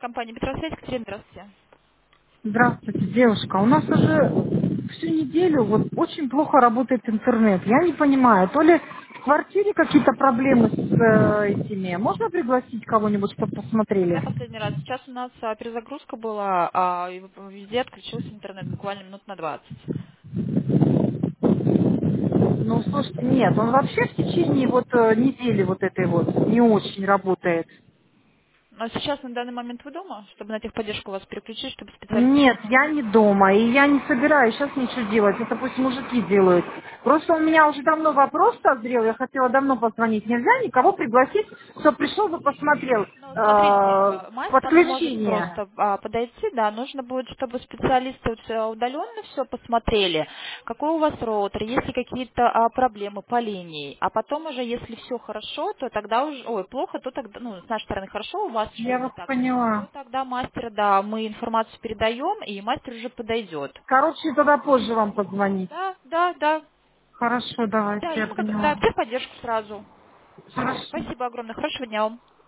Компания «Метросвязь», Екатерина, здравствуйте. Здравствуйте, девушка. У нас уже всю неделю вот очень плохо работает интернет. Я не понимаю, то ли в квартире какие-то проблемы с этими. Можно пригласить кого-нибудь, чтобы Когда посмотрели? последний раз? Сейчас у нас перезагрузка была, и везде отключился интернет буквально минут на 20. Ну, слушайте, нет, он вообще в течение вот недели вот этой вот не очень работает. Но сейчас на данный момент вы дома, чтобы на техподдержку вас переключить, чтобы специалист Нет, вышел? я не дома, и я не собираюсь сейчас ничего делать. Это пусть мужики делают. Просто у меня уже давно вопрос созрел, я хотела давно позвонить. Нельзя никого пригласить, чтобы пришел бы посмотрел Ну, смотрите, мастер может подключение. просто подойти, да, нужно будет, чтобы специалисты вот, удаленно все посмотрели, какой у вас роутер, есть ли какие-то проблемы по линии, а потом уже, если все хорошо, то тогда уже, ой, плохо, то тогда, ну, с нашей стороны хорошо, у вас Я что-то не вас так, то поняла. тогда мастер, да, мы информацию передаем, и мастер уже подойдет. Короче, тогда позже вам позвонить. Да, да, да, Хорошо, давайте, да, и я мы как, да, поняла. техподдержку сразу. Все, Хорошо. спасибо огромное, хорошего дня вам.